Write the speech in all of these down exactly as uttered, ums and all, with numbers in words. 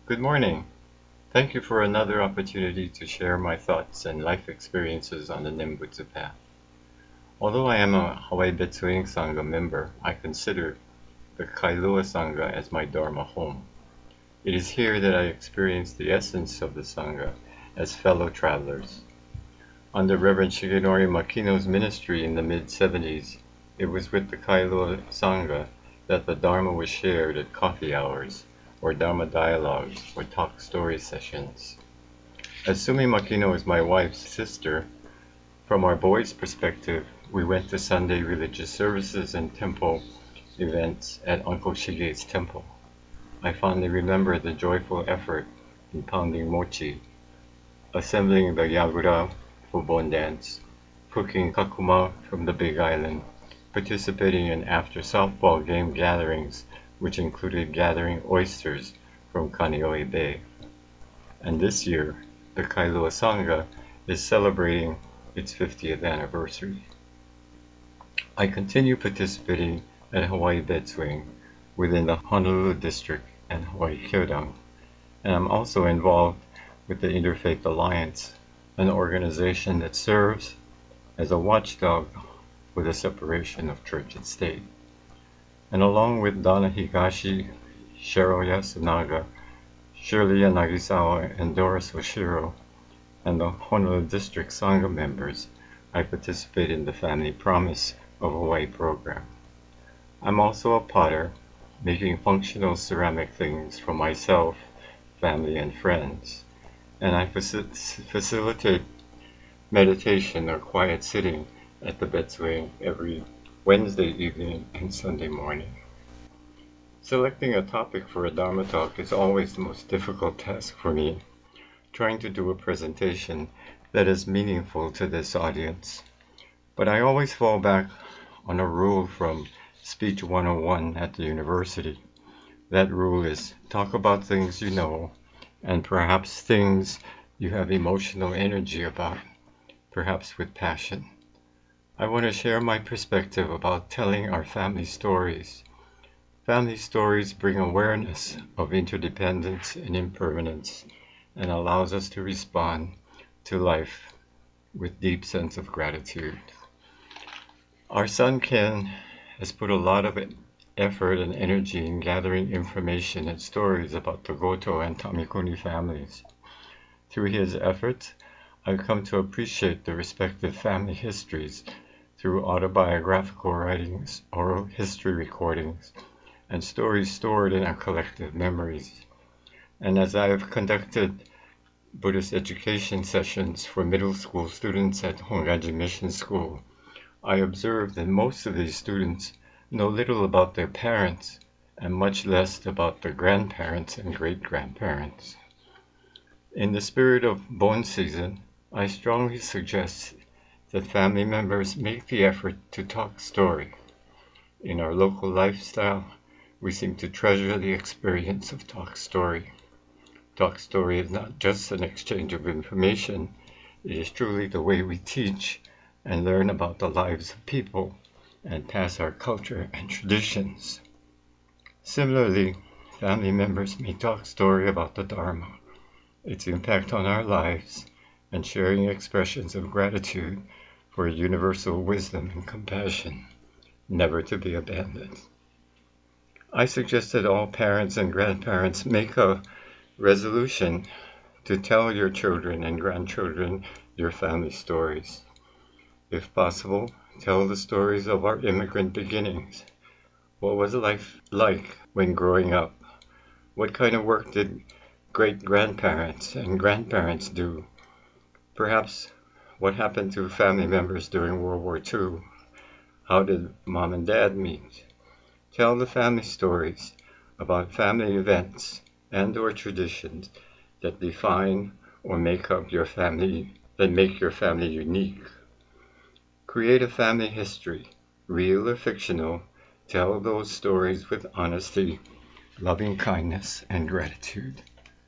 Good morning. Thank you for another opportunity to share my thoughts and life experiences on the Nembutsu path. Although I am a Hawaii Betsuing Sangha member, I consider the Kailua Sangha as my Dharma home. It is here that I experience the essence of the Sangha as fellow travelers. Under Reverend Shigenori Makino's ministry in the mid seventies, it was with the Kailua Sangha that the Dharma was shared at coffee hours, or Dharma dialogues, or talk story sessions. As Sumi Makino is my wife's sister, from our boys' perspective, we went to Sunday religious services and temple events at Uncle Shige's temple. I fondly remember the joyful effort in pounding mochi, assembling the yagura for bon dance, cooking kakuma from the Big Island, participating in after softball game gatherings, which included gathering oysters from Kaneohe Bay. And this year, the Kailua Sangha is celebrating its fiftieth anniversary. I continue participating at Hawaii Betsuing within the Honolulu District and Hawaii Kyodan, and I'm also involved with the Interfaith Alliance, an organization that serves as a watchdog for the separation of church and state. And along with Donna Higashi, Cheryl Yasunaga, Shirley Nagisawa, and Doris Oshiro, and the Honolulu District Sangha members, I participate in the Family Promise of Hawaii program. I'm also a potter, making functional ceramic things for myself, family, and friends, and I faci- facilitate meditation or quiet sitting at the Betsuing every Wednesday evening and Sunday morning. Selecting a topic for a Dharma talk is always the most difficult task for me, trying to do a presentation that is meaningful to this audience. But I always fall back on a rule from Speech one oh one at the university. That rule is talk about things you know, and perhaps things you have emotional energy about, perhaps with passion. I want to share my perspective about telling our family stories. Family stories bring awareness of interdependence and impermanence and allows us to respond to life with deep sense of gratitude. Our son Ken has put a lot of effort and energy in gathering information and stories about the Goto and Tamikuni families. Through his efforts, I've come to appreciate the respective family histories through autobiographical writings, oral history recordings, and stories stored in our collective memories. And as I have conducted Buddhist education sessions for middle school students at Hongaji Mission School, I observed that most of these students know little about their parents and much less about their grandparents and great-grandparents. In the spirit of Bon season, I strongly suggest that family members make the effort to talk story. In our local lifestyle, we seem to treasure the experience of talk story. Talk story is not just an exchange of information, it is truly the way we teach and learn about the lives of people and pass our culture and traditions. Similarly, family members may talk story about the Dharma, its impact on our lives, and sharing expressions of gratitude for universal wisdom and compassion, never to be abandoned. I suggest that all parents and grandparents make a resolution to tell your children and grandchildren your family stories. If possible, tell the stories of our immigrant beginnings. What was life like when growing up? What kind of work did great-grandparents and grandparents do? Perhaps what happened to family members during World War Two? How did mom and dad meet? Tell the family stories about family events and or traditions that define or make up your family, that make your family unique. Create a family history, real or fictional. Tell those stories with honesty, loving kindness, and gratitude.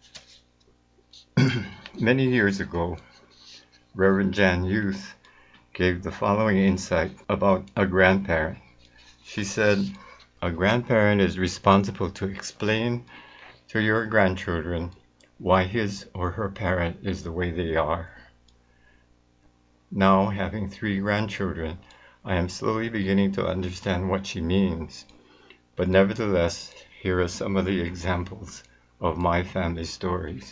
Many years ago, Reverend Jan Youth gave the following insight about a grandparent. She said, a grandparent is responsible to explain to your grandchildren why his or her parent is the way they are. Now, having three grandchildren, I am slowly beginning to understand what she means, but nevertheless, here are some of the examples of my family stories.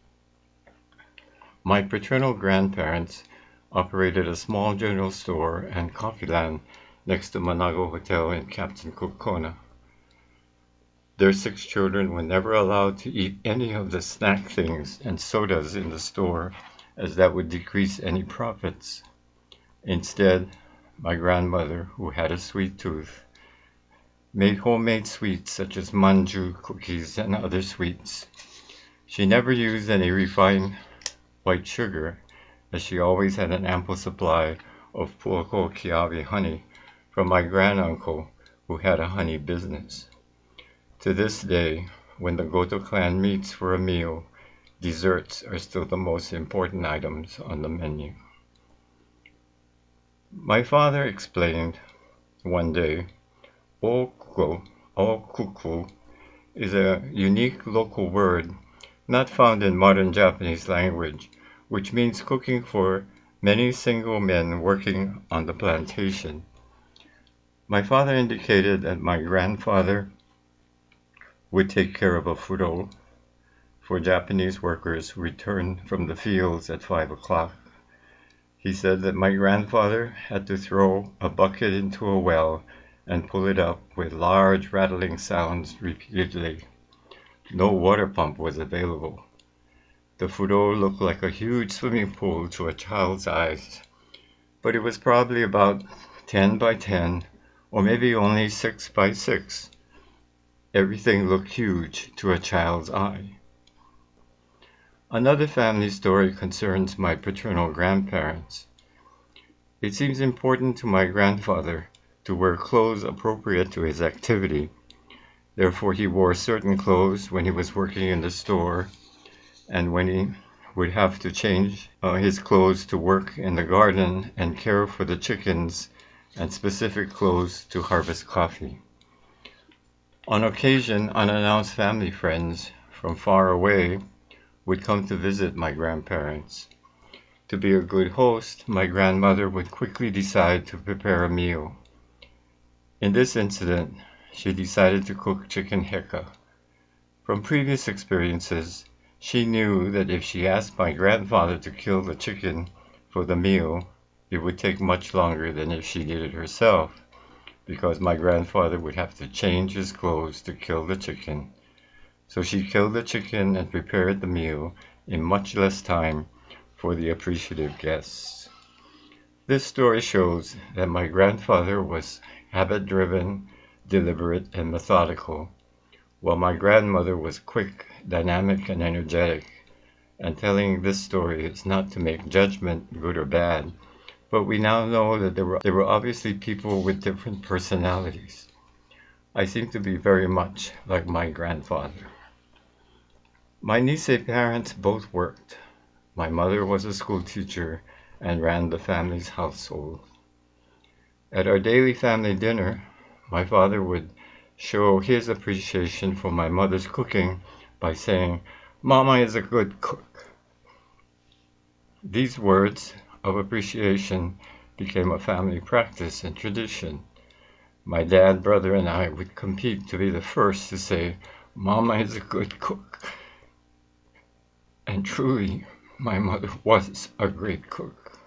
My paternal grandparents operated a small general store and coffee land next to Manago Hotel in Captain Cook Kona. Their six children were never allowed to eat any of the snack things and sodas in the store, as that would decrease any profits. Instead, my grandmother, who had a sweet tooth, made homemade sweets such as manju cookies and other sweets. She never used any refined white sugar, as she always had an ample supply of Puako Kiawe honey from my granduncle, who had a honey business. To this day, when the Goto clan meets for a meal, desserts are still the most important items on the menu. My father explained one day, "Okuko, okuku, is a unique local word not found in modern Japanese language, which means cooking for many single men working on the plantation." My father indicated that my grandfather would take care of a furo for Japanese workers who returned from the fields at five o'clock. He said that my grandfather had to throw a bucket into a well and pull it up with large rattling sounds repeatedly. No water pump was available. The furo looked like a huge swimming pool to a child's eyes, but it was probably about ten by ten, or maybe only six by six. Everything looked huge to a child's eye. Another family story concerns my paternal grandparents. It seems important to my grandfather to wear clothes appropriate to his activity. Therefore, he wore certain clothes when he was working in the store, and when he would have to change uh, his clothes to work in the garden and care for the chickens, and specific clothes to harvest coffee. On occasion, unannounced family friends from far away would come to visit my grandparents. To be a good host, my grandmother would quickly decide to prepare a meal. In this incident, she decided to cook chicken heka. From previous experiences, she knew that if she asked my grandfather to kill the chicken for the meal, it would take much longer than if she did it herself, because my grandfather would have to change his clothes to kill the chicken. So she killed the chicken and prepared the meal in much less time for the appreciative guests. This story shows that my grandfather was habit-driven, deliberate, and methodical, while my grandmother was quick, dynamic, and energetic. And telling this story is not to make judgment, good or bad, but we now know that there were, there were obviously people with different personalities. I seem to be very much like my grandfather. My Nisei parents both worked. My mother was a school teacher and ran the family's household. At our daily family dinner, my father would show his appreciation for my mother's cooking by saying, "Mama is a good cook." These words of appreciation became a family practice and tradition. My dad, brother, and I would compete to be the first to say, "Mama is a good cook." And truly, my mother was a great cook.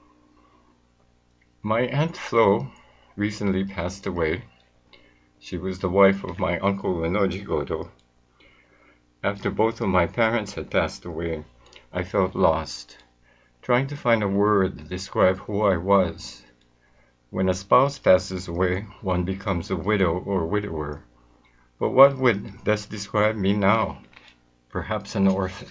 My Aunt Flo recently passed away. She was the wife of my uncle Inoji Goto. After both of my parents had passed away, I felt lost, trying to find a word to describe who I was. When a spouse passes away, one becomes a widow or widower. But what would best describe me now? Perhaps an orphan.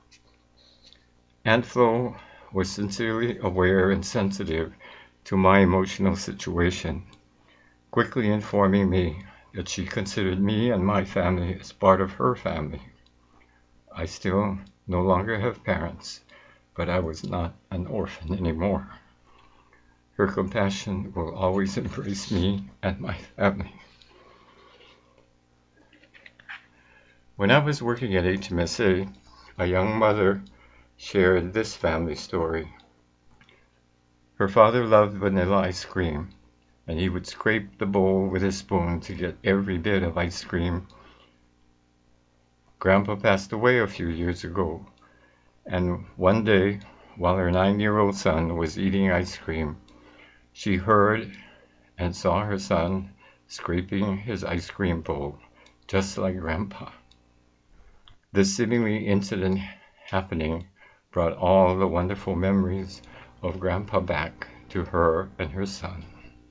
Aunt Flo was sincerely aware and sensitive to my emotional situation, quickly informing me that she considered me and my family as part of her family. I still no longer have parents, but I was not an orphan anymore. Her compassion will always embrace me and my family. When I was working at H M S A, a young mother shared this family story. Her father loved vanilla ice cream, and he would scrape the bowl with his spoon to get every bit of ice cream. Grandpa passed away a few years ago, and one day, while her nine-year-old son was eating ice cream, she heard and saw her son scraping his ice cream bowl, just like Grandpa. This seemingly incident happening brought all the wonderful memories of Grandpa back to her and her son.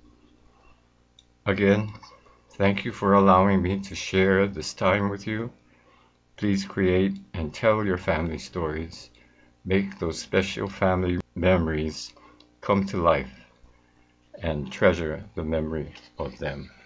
Again, thank you for allowing me to share this time with you. Please create and tell your family stories. Make those special family memories come to life and treasure the memory of them.